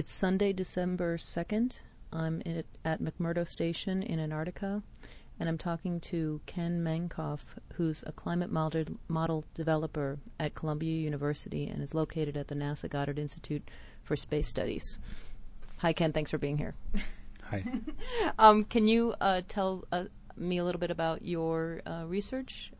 It's Sunday, December 2nd. I'm at McMurdo Station in Antarctica, and I'm talking to Ken Mankoff, who's a climate model developer at Columbia University and is located at the NASA Goddard Institute for Space Studies. Hi, Ken. Thanks for being here. Hi. Can you tell me a little bit about your research?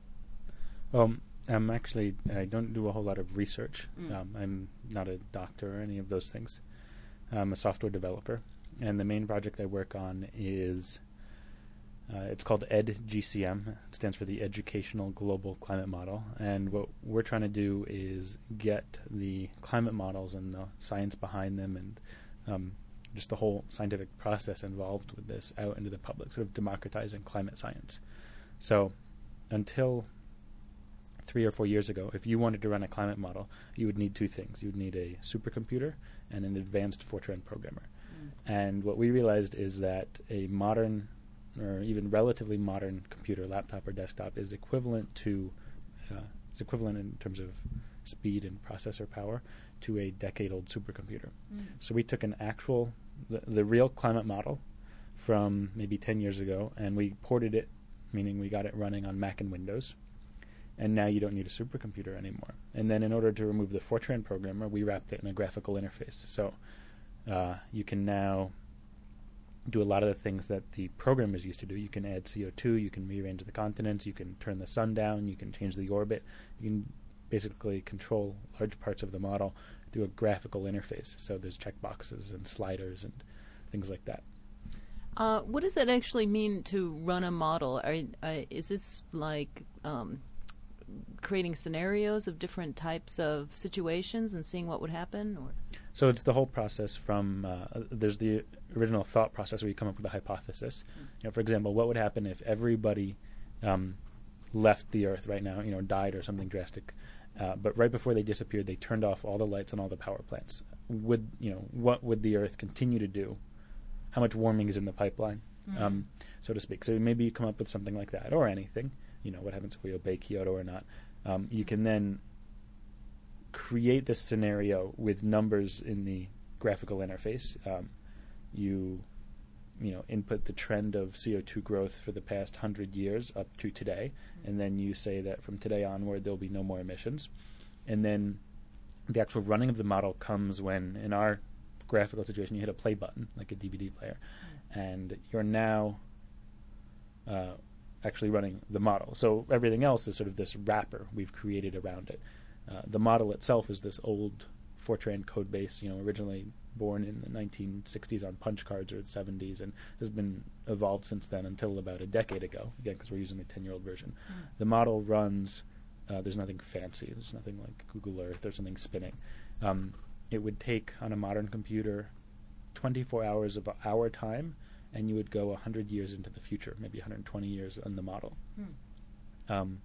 Actually, I don't do a whole lot of research. I'm not a doctor or any of those things. I'm a software developer, and the main project I work on is, it's called EdGCM. It stands for the Educational Global Climate Model, and what we're trying to do is get the climate models and the science behind them and just the whole scientific process involved with this out into the public, sort of democratizing climate science. So until 3 or 4 years ago, if you wanted to run a climate model, you would need two things. You would need a supercomputer and an advanced Fortran programmer. And what we realized is that a modern or even relatively modern computer, laptop or desktop, is equivalent to in terms of speed and processor power to a decade-old supercomputer. So we took an actual, the real climate model from maybe 10 years ago, and we ported it, meaning we got it running on Mac and Windows. And now you don't need a supercomputer anymore. And then in order to remove the Fortran programmer, we wrapped it in a graphical interface. So you can now do a lot of the things that the programmers used to do. You can add CO2, you can rearrange the continents, you can turn the sun down, you can change the orbit. You can basically control large parts of the model through a graphical interface. So there's checkboxes and sliders and things like that. What does that actually mean to run a model? Is this like creating scenarios of different types of situations and seeing what would happen? Or? So it's the whole process from, there's the original thought process where you come up with a hypothesis. For example, what would happen if everybody left the Earth right now, died or something drastic, but right before they disappeared, they turned off all the lights on all the power plants. What would the Earth continue to do? How much warming is in the pipeline, so to speak? So maybe you come up with something like that, or anything. What happens if we obey Kyoto or not? You can then create this scenario with numbers in the graphical interface. You input the trend of CO2 growth for the past 100 years up to today, and then you say that from today onward there'll be no more emissions. And then the actual running of the model comes when, in our graphical situation, you hit a play button, like a DVD player, and you're now actually running the model. So everything else is sort of this wrapper we've created around it. The model itself is this old Fortran code base, originally born in the 1960s on punch cards or the 70s, and has been evolved since then until about a decade ago, again, because we're using the 10-year-old version. The model runs, there's nothing fancy, there's nothing like Google Earth or something spinning. It would take, on a modern computer, 24 hours of our time, and you would go 100 years into the future, maybe 120 years on the model. And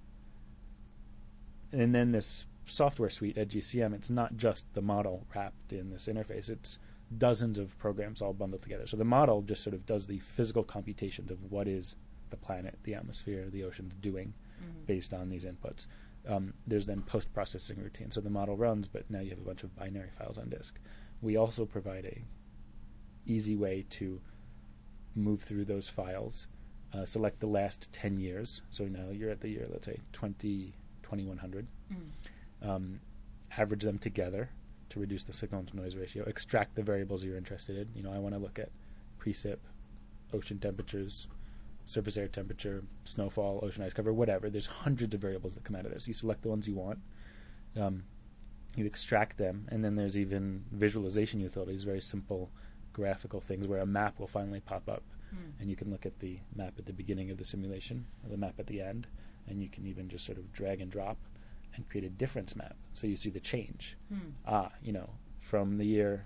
then this software suite at GCM, it's not just the model wrapped in this interface, it's dozens of programs all bundled together. So the model just sort of does the physical computations of what is the planet, the atmosphere, the oceans doing based on these inputs. There's then post-processing routine. So the model runs, but now you have a bunch of binary files on disk. We also provide a easy way to move through those files, select the last 10 years. So now you're at the year, let's say, 2100. Average them together to reduce the signal-to-noise ratio. Extract the variables you're interested in. I want to look at precip, ocean temperatures, surface air temperature, snowfall, ocean ice cover, whatever. There's hundreds of variables that come out of this. You select the ones you want. You extract them, and then there's even visualization utilities, very simple graphical things where a map will finally pop up, and you can look at the map at the beginning of the simulation, or the map at the end, and you can even just sort of drag and drop and create a difference map. So you see the change. From the year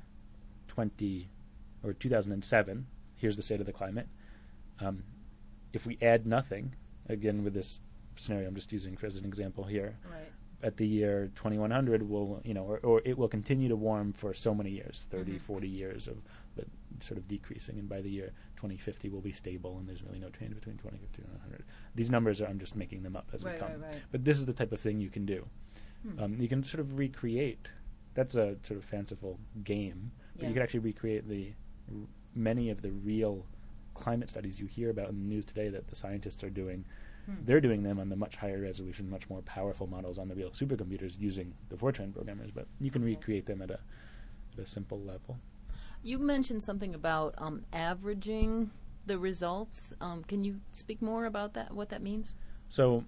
2007, here's the state of the climate. If we add nothing, again with this scenario I'm just using as an example here, at the year 2100 will, or it will continue to warm for so many years, 30, 40 years of but sort of decreasing, and by the year 2050 will be stable, and there's really no change between 2050 and 100. These numbers I'm just making them up as we come. But this is the type of thing you can do. You can sort of recreate. That's a sort of fanciful game, But you could actually recreate many of the real climate studies you hear about in the news today that the scientists are doing. They're doing them on the much higher resolution, much more powerful models on the real supercomputers using the Fortran programmers, but you can recreate them at a simple level. You mentioned something about averaging the results. Can you speak more about that, what that means? So,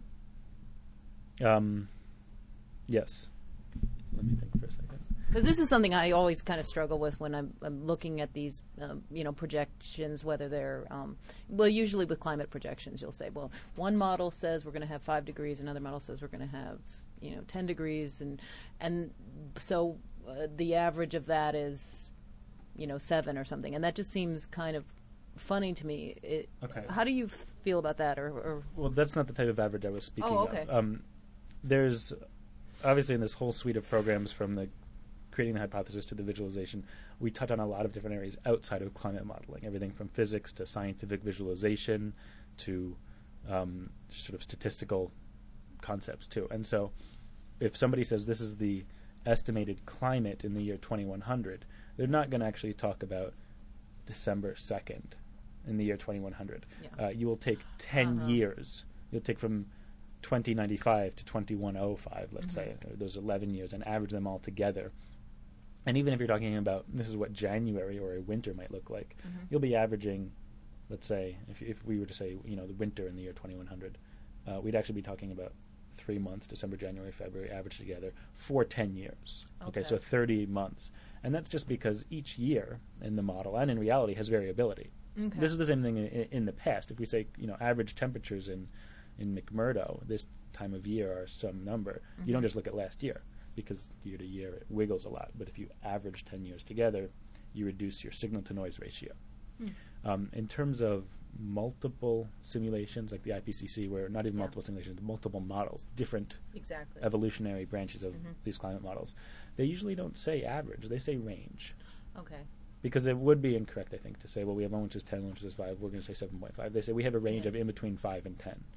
yes. Let me think for a second. Because this is something I always kind of struggle with when I'm looking at these, projections, whether they're, usually with climate projections, you'll say, well, one model says we're going to have 5 degrees, another model says we're going to have, 10 degrees, and so the average of that is, 7 or something, and that just seems kind of funny to me. Okay. How do you feel about that? Or Well, that's not the type of average I was speaking okay. of. There's obviously in this whole suite of programs from the creating the hypothesis to the visualization, we touch on a lot of different areas outside of climate modeling, everything from physics to scientific visualization to sort of statistical concepts too. And so if somebody says this is the estimated climate in the year 2100, they're not going to actually talk about December 2nd in the year 2100. Yeah. You will take 10 years. You'll take from 2095 to 2105, let's say, those 11 years, and average them all together. And even if you're talking about this is what January or a winter might look like, you'll be averaging, let's say, if we were to say, the winter in the year 2100, we'd actually be talking about 3 months, December, January, February, averaged together for 10 years. Okay, so 30 months. And that's just because each year in the model and in reality has variability. Okay. This is the same thing in the past. If we say, average temperatures in McMurdo this time of year are some number, you don't just look at last year, because year to year it wiggles a lot. But if you average 10 years together, you reduce your signal-to-noise ratio. In terms of multiple simulations, like the IPCC, where not even multiple simulations, multiple models, different evolutionary branches of these climate models, they usually don't say average, they say range. Okay. Because it would be incorrect, I think, to say, well, we have one which is 10, one which is 5, we're going to say 7.5. They say we have a range of in between 5 and 10.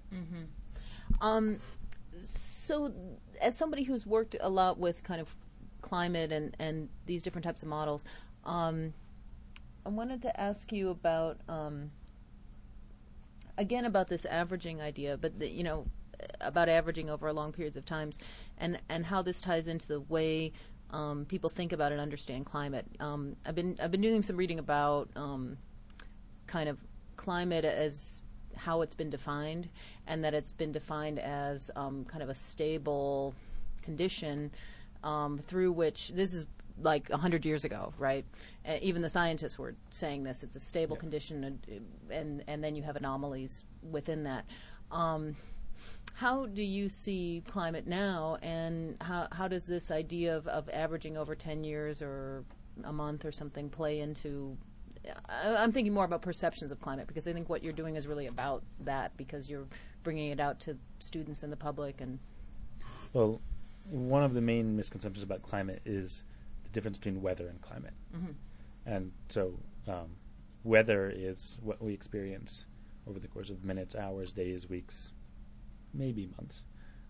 So, as somebody who's worked a lot with kind of climate and these different types of models, I wanted to ask you about, again, about this averaging idea, but about averaging over long periods of times, and how this ties into the way people think about and understand climate. I've been doing some reading about kind of climate as how it's been defined, and that it's been defined as kind of a stable condition through which, this is like 100 years ago, right? Even the scientists were saying this. It's a stable condition, and then you have anomalies within that. How do you see climate now, and how does this idea of averaging over 10 years or a month or something play into... I'm thinking more about perceptions of climate, because I think what you're doing is really about that, because you're bringing it out to students and the public. And well, one of the main misconceptions about climate is the difference between weather and climate. And so weather is what we experience over the course of minutes, hours, days, weeks, maybe months.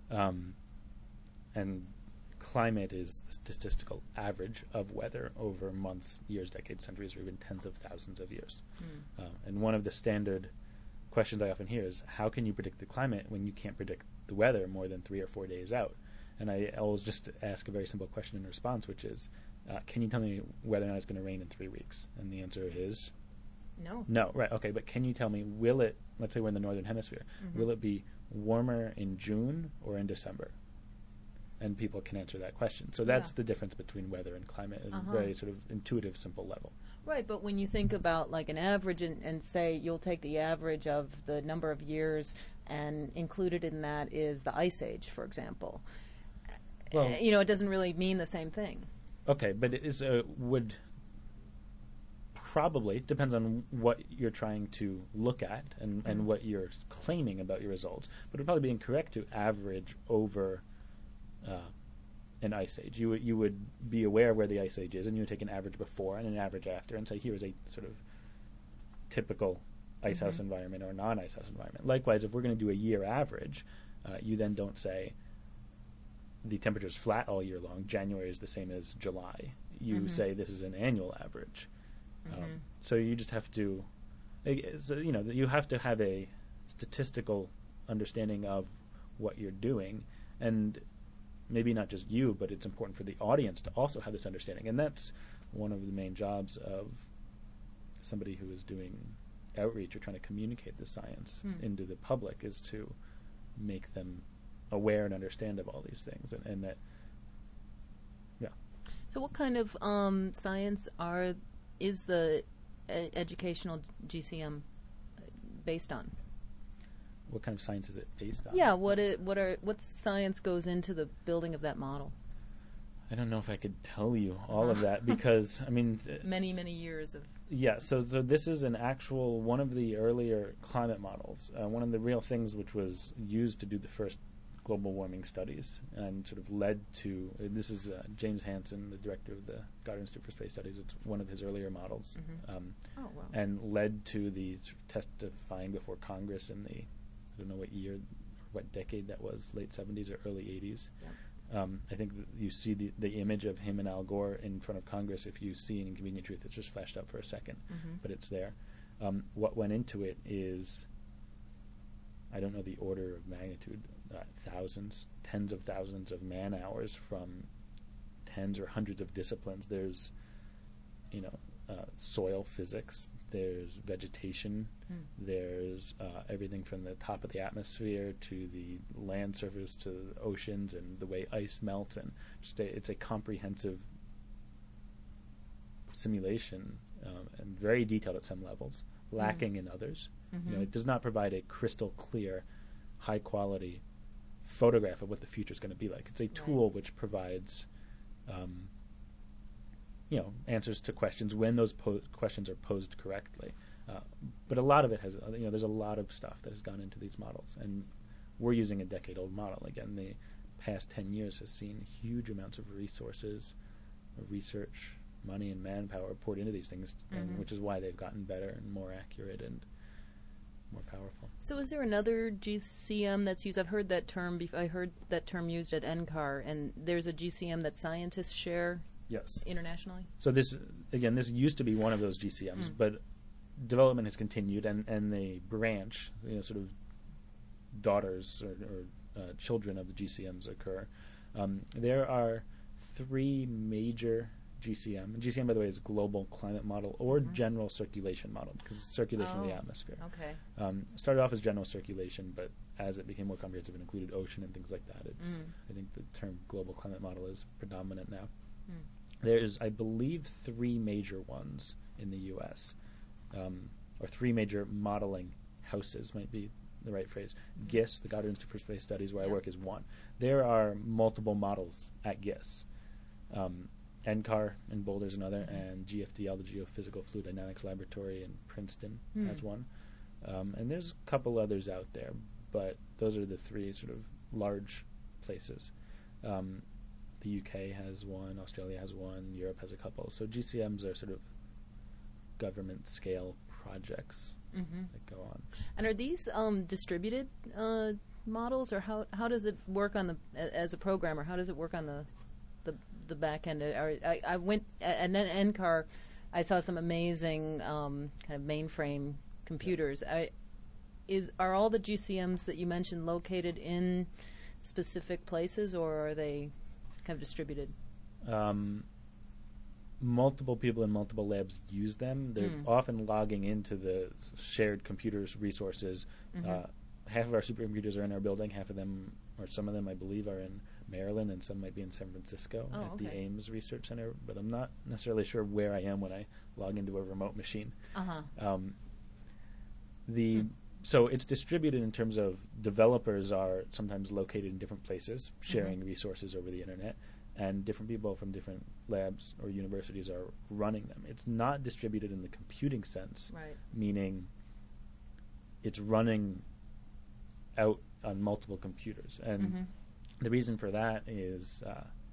And climate is the statistical average of weather over months, years, decades, centuries, or even tens of thousands of years. And one of the standard questions I often hear is, how can you predict the climate when you can't predict the weather more than 3 or 4 days out? And I always just ask a very simple question in response, which is, can you tell me whether or not it's going to rain in 3 weeks? And the answer is... No. No, right, okay, but can you tell me, will it, let's say we're in the northern hemisphere, will it be warmer in June or in December? And people can answer that question. So that's the difference between weather and climate at a very sort of intuitive, simple level. Right, but when you think about like an average and say you'll take the average of the number of years, and included in that is the Ice Age, for example, well, it doesn't really mean the same thing. Okay, but it is would probably, depends on what you're trying to look at and what you're claiming about your results, but it would probably be incorrect to average over an ice age. You would be aware of where the ice age is, and you would take an average before and an average after and say, here is a sort of typical icehouse environment or non-icehouse environment. Likewise, if we're going to do a year average, you then don't say the temperature is flat all year long, January is the same as July. you say this is an annual average. So you just have to, you have to have a statistical understanding of what you're doing, and maybe not just you, but it's important for the audience to also have this understanding. And that's one of the main jobs of somebody who is doing outreach or trying to communicate the science into the public, is to make them aware and understand of all these things, and that, yeah. So what kind of science is the educational GCM based on? What kind of science is it based on? Yeah, what science goes into the building of that model? I don't know if I could tell you all of that, because many years of. Yeah, so this is an actual one of the earlier climate models, one of the real things which was used to do the first global warming studies, and sort of led to, this is James Hansen, the director of the Goddard Institute for Space Studies. It's one of his earlier models, and led to the sort of testifying before Congress in the, I don't know what year, what decade that was, late 70s or early 80s. Yep. I think that you see the image of him and Al Gore in front of Congress. If you see Inconvenient Truth, it's just flashed up for a second, but it's there. What went into it is, I don't know the order of magnitude, thousands, tens of thousands of man-hours from tens or hundreds of disciplines. There's, soil physics, there's vegetation, there's everything from the top of the atmosphere to the land surface to the oceans and the way ice melts, and it's a comprehensive simulation, and very detailed at some levels, lacking in others. It does not provide a crystal clear, high quality photograph of what the future is going to be like. It's a tool which provides, answers to questions when those questions are posed correctly. But a lot of it has, there's a lot of stuff that has gone into these models, and we're using a decade-old model. Again, the past 10 years has seen huge amounts of resources, research, money, and manpower poured into these things, and which is why they've gotten better and more accurate and more powerful. So is there another GCM that's used? I've heard that term. I heard that term used at NCAR, and there's a GCM that scientists share. Yes. Internationally. So this used to be one of those GCMs, but development has continued, and they branch, sort of daughters or children of the GCMs occur. There are three major GCM. GCM, by the way, is Global Climate Model or General Circulation Model, because it's circulation of the atmosphere. Okay. Started off as general circulation, but as it became more comprehensive and included ocean and things like that, I think the term Global Climate Model is predominant now. There's, I believe, three major ones in the U.S., or three major modeling houses might be the right phrase. GISS, the Goddard Institute for Space Studies, where I work, is one. There are multiple models at GISS. NCAR in Boulder is another, and GFDL, the Geophysical Fluid Dynamics Laboratory in Princeton, has one. And there's a couple others out there, but those are the three sort of large places. The UK has one, Australia has one, Europe has a couple. So GCMs are sort of government scale projects that go on. And are these distributed models, or how does it work on as a programmer? How does it work on the back end? I went at NCAR. I saw some amazing kind of mainframe computers. Are all the GCMs that you mentioned located in specific places, or are they kind of distributed? Multiple people in multiple labs use them. They're often logging into the shared computers resources. Half of our supercomputers are in our building. Half of them, or some of them, I believe, are in Maryland, and some might be in San Francisco at the Ames Research Center. But I'm not necessarily sure where I am when I log into a remote machine. So it's distributed in terms of developers are sometimes located in different places, sharing resources over the internet, and different people from different labs or universities are running them. It's not distributed in the computing sense, meaning it's running out on multiple computers. And the reason for that is,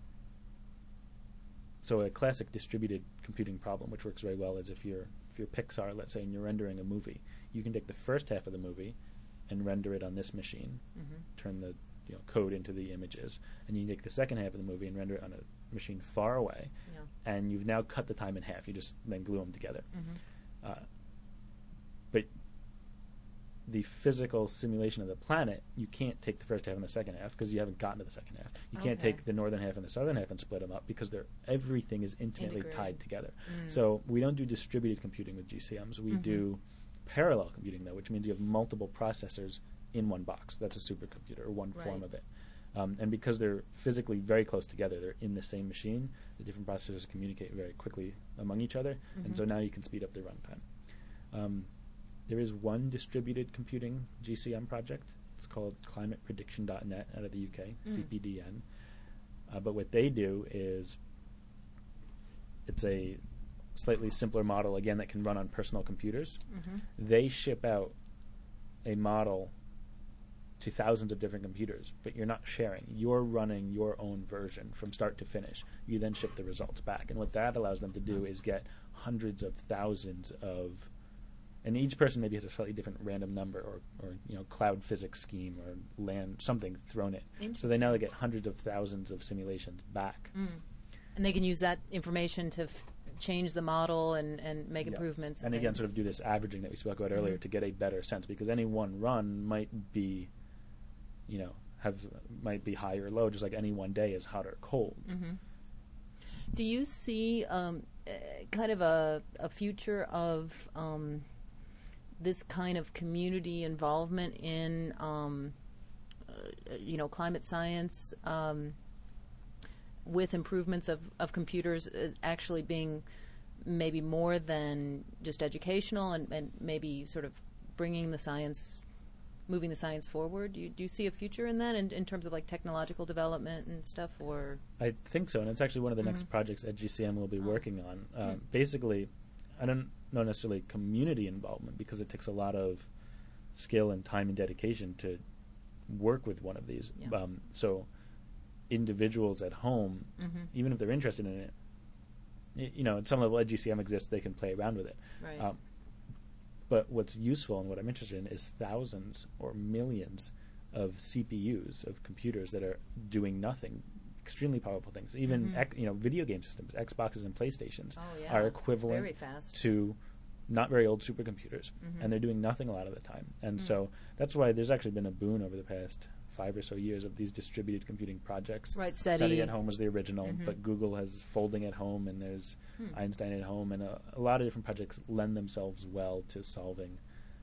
so a classic distributed computing problem, which works very well, is if you're Pixar, let's say, and you're rendering a movie, you can take the first half of the movie and render it on this machine, turn the code into the images, and you can take the second half of the movie and render it on a machine far away, Yeah. and you've now cut the time in half. You just then glue them together. Mm-hmm. But the physical simulation of the planet, you can't take the first half and the second half because you haven't gotten to the second half. You can't Okay. take the northern half and the southern half and split them up because everything is intimately Integrated. tied together. Mm. So we don't do distributed computing with GCMs. We Mhm. do parallel computing, though, which means you have multiple processors in one box. That's a supercomputer, or one form Right. of it. And because they're physically very close together, they're in the same machine, the different processors communicate very quickly among each other, and so Mhm. now you can speed up their runtime. There is one distributed computing GCM project. It's called climateprediction.net out of the UK, CPDN. But what they do is it's a slightly simpler model, again, that can run on personal computers. Mm-hmm. They ship out a model to thousands of different computers, but you're not sharing. You're running your own version from start to finish. You then ship the results back. And what that allows them to do is get hundreds of thousands of, and each person maybe has a slightly different random number or cloud physics scheme or land something thrown in. So they now get hundreds of thousands of simulations back. Mm. And they can use that information to change the model and make Yes. improvements. And again, sort of do this averaging that we spoke about earlier to get a better sense, because any one run might be, might be high or low, just like any one day is hot or cold. Mm-hmm. Do you see kind of a future of this kind of community involvement in, climate science with improvements of computers actually being maybe more than just educational and maybe sort of bringing the science, moving the science forward? Do you see a future in that in terms of like technological development and stuff? Or I think so, and it's actually one of the next projects that GCM will be working on. Basically, I don't know necessarily community involvement because it takes a lot of skill and time and dedication to work with one of these. Yeah. So individuals at home, even if they're interested in it, at some level, at GCM exists, they can play around with it. right. But what's useful and what I'm interested in is thousands or millions of CPUs, of computers that are doing nothing, extremely powerful things. Even video game systems, Xboxes and PlayStations, Oh, yeah. are equivalent Very fast. to not very old supercomputers, and they're doing nothing a lot of the time. And so that's why there's actually been a boon over the past 5 or so years of these distributed computing projects. Right, SETI at Home was the original, but Google has Folding at Home, and there's Einstein at Home, and a lot of different projects lend themselves well to solving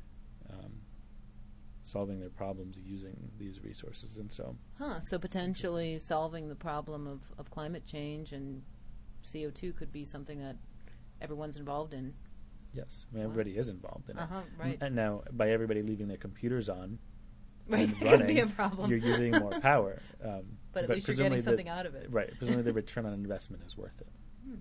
their problems using these resources. And so So potentially solving the problem of climate change and CO2 could be something that everyone's involved in. yes, I mean, everybody is involved in it. Right. And now, by everybody leaving their computers on Right, and that could be running, a problem. you're using more power. But at least you're getting something out of it. Right. Presumably the return on investment is worth it.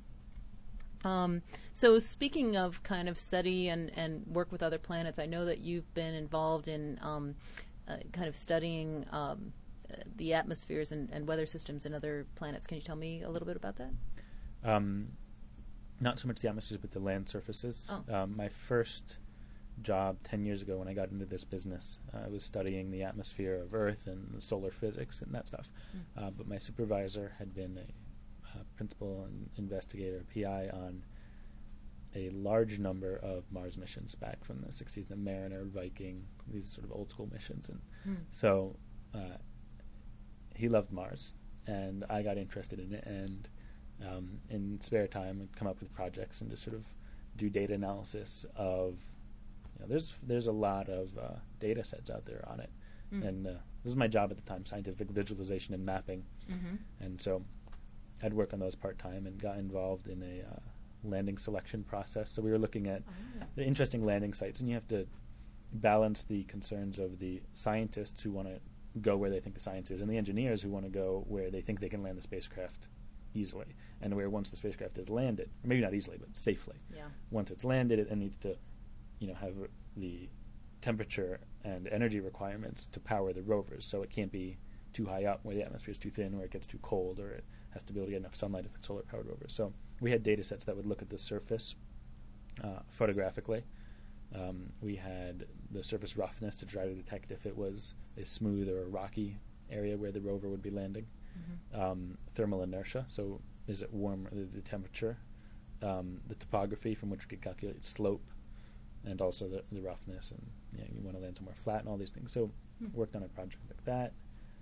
So speaking of kind of SETI and work with other planets, I know that you've been involved in kind of studying the atmospheres and weather systems in other planets. Can you tell me a little bit about that? Not so much the atmospheres, but the land surfaces. Oh. My first job 10 years ago when I got into this business, I was studying the atmosphere of Earth and solar physics and that stuff. But my supervisor had been a principal and investigator, PI, on a large number of Mars missions back from the 60s, the Mariner, Viking, these sort of old school missions. And so he loved Mars, and I got interested in it, and in spare time I'd come up with projects and just sort of do data analysis of, there's a lot of data sets out there on it. And this was my job at the time, scientific visualization and mapping. And so I'd work on those part-time and got involved in a landing selection process. So we were looking at the interesting landing sites, and you have to balance the concerns of the scientists who want to go where they think the science is, and the engineers who want to go where they think they can land the spacecraft easily, and where once the spacecraft is landed, or maybe not easily, but safely. Yeah. Once it's landed, it needs to, have the temperature and energy requirements to power the rovers, so it can't be too high up where the atmosphere is too thin, where it gets too cold, or it has to be able to get enough sunlight if it's solar-powered rovers. So we had data sets that would look at the surface photographically. We had the surface roughness to try to detect if it was a smooth or a rocky area where the rover would be landing. Thermal inertia, so is it warmer, the temperature, the topography from which we could calculate slope, and also the roughness, and you want to land somewhere flat and all these things. So worked on a project like that.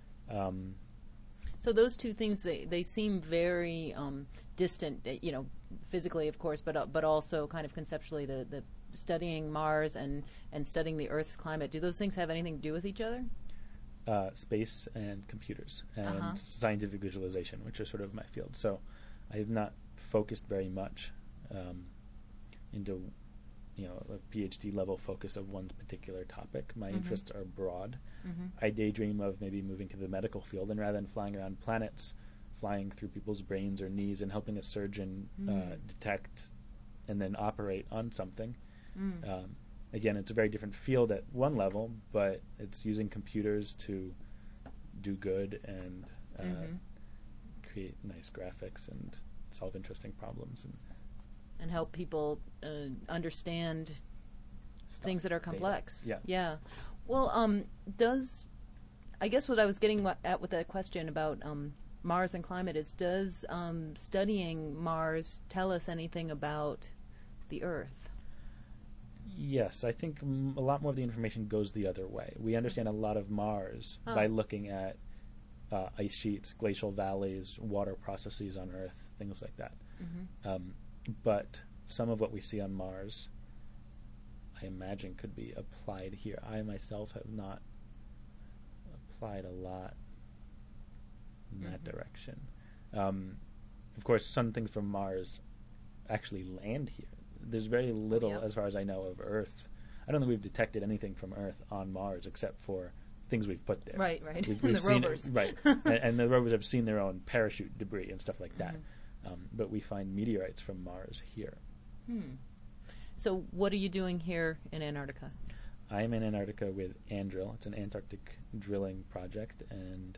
So those two things, they seem very distant, physically, of course, but also kind of conceptually, the studying Mars and studying the Earth's climate. Do those things have anything to do with each other? Space and computers and scientific visualization, which are sort of my field. So I have not focused very much into a PhD level focus of one particular topic. My interests are broad. I daydream of maybe moving to the medical field, and rather than flying around planets, flying through people's brains or knees and helping a surgeon detect and then operate on something. Again, it's a very different field at one level, but it's using computers to do good and create nice graphics and solve interesting problems and help people understand things that are complex. Data. Yeah. Well, I guess what I was getting at with that question about Mars and climate is, does studying Mars tell us anything about the Earth? Yes, I think a lot more of the information goes the other way. We understand a lot of Mars by looking at ice sheets, glacial valleys, water processes on Earth, things like that. But some of what we see on Mars, I imagine, could be applied here. I myself have not applied a lot in that direction. Of course, some things from Mars actually land here. There's very little, as far as I know, of Earth. I don't think we've detected anything from Earth on Mars except for things we've put there. Right. We've the seen rovers. and the rovers have seen their own parachute debris and stuff like that. But we find meteorites from Mars here. So what are you doing here in Antarctica? I'm in Antarctica with Andrill. It's an Antarctic drilling project, and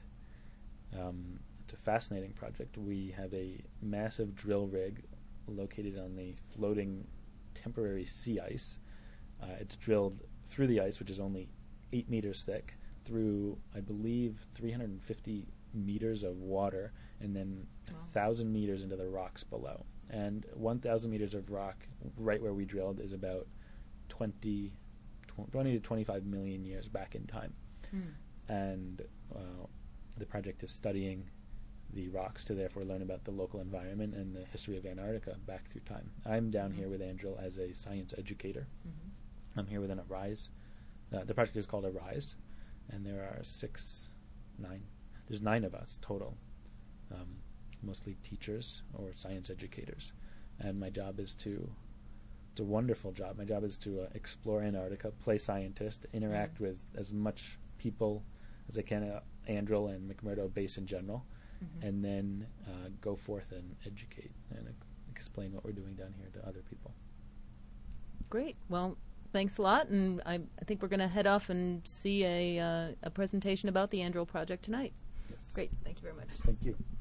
it's a fascinating project. We have a massive drill rig located on the floating temporary sea ice. It's drilled through the ice, which is only 8 meters thick, through, I believe, 350 meters of water, and then 1,000 meters into the rocks below. And 1,000 meters of rock right where we drilled is about 20 to 25 million years back in time. And the project is studying the rocks to therefore learn about the local environment and the history of Antarctica back through time. I'm down here with Andrill as a science educator. I'm here within ARISE. The project is called ARISE, and there are there's 9 of us total, mostly teachers or science educators. And my job is it's a wonderful job. My job is to explore Antarctica, play scientist, interact with as much people as I can at Andrill and McMurdo Base in general, and then go forth and educate and explain what we're doing down here to other people. Great. Well, thanks a lot, and I think we're going to head off and see a presentation about the Andrill project tonight. Yes. Great. Thank you very much. Thank you.